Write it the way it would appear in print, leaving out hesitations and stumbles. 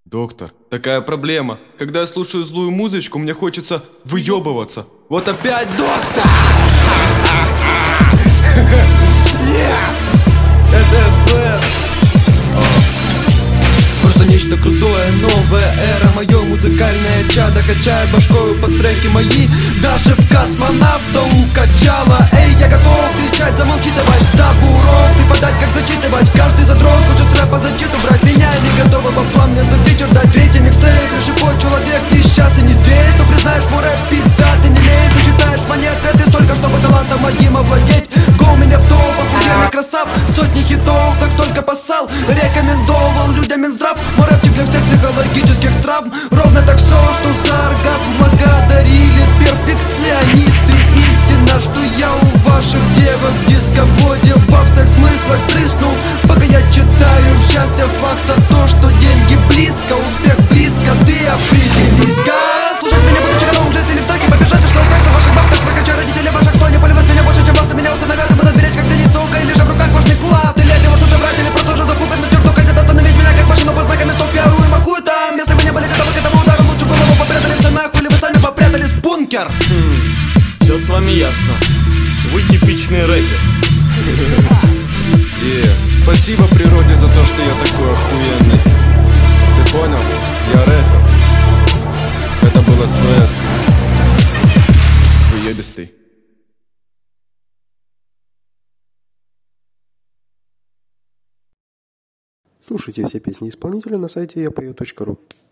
Доктор, такая проблема. Когда я слушаю злую музычку, мне хочется выебываться. Вот опять, доктор! Это СВС. Просто нечто крутое, новая эра. Мое музыкальное чадо, качая башкою под треки мои. Даже космонавта укачала. Эй, я готов кричать, замолчи, давай забуров преподать, как зачитывать. Каждый задрот хочет с рэпа зачиту брать. Меня не готовы во план мне за вечер дать. Третий микстейп, шипой человек не сейчас и не здесь. Но признаешь, мой рэп пизда, ты не лезь. Засчитаешь монет, ты столько, чтобы талантом моим овладеть. Го у меня в топ, охуенный красав. Сотни хитов, как только поссал. Рекомендовал людям Минздрав. Мой рэпчик для всех психологических травм. Ровно так все, что за оргазм благодарили перфекционисты. Истина, что я у ваших девок в дисководе во всех смыслах стряснул. Пока я читаю счастье факта, то, что деньги близко, успех близко, ты определись-ка. Слушать меня, будучи готовым к жести или в страхе побежать, и что и как на ваших бабках прокачаю родителей ваших, кто не поливает меня больше, чем овцы. Меня установят и будут беречь, как ценить сука, или же в руках важный клад. Или от него что-то брать, или просто уже зафукать на черту. Хотят остановить меня, как машину по знакам, стоп, я ору и макую там. Если вы не были готовы к этому удару, лучше голову попрятали все нахуй, или вы сами попрятались в бункер. Все с вами ясно. Вы типичный рэпер. Спасибо природе за то, что я такой охуенный. Ты понял? Я рэпер. Это был СВС. Выебистый. Слушайте все песни исполнителя на сайте yapою.ru.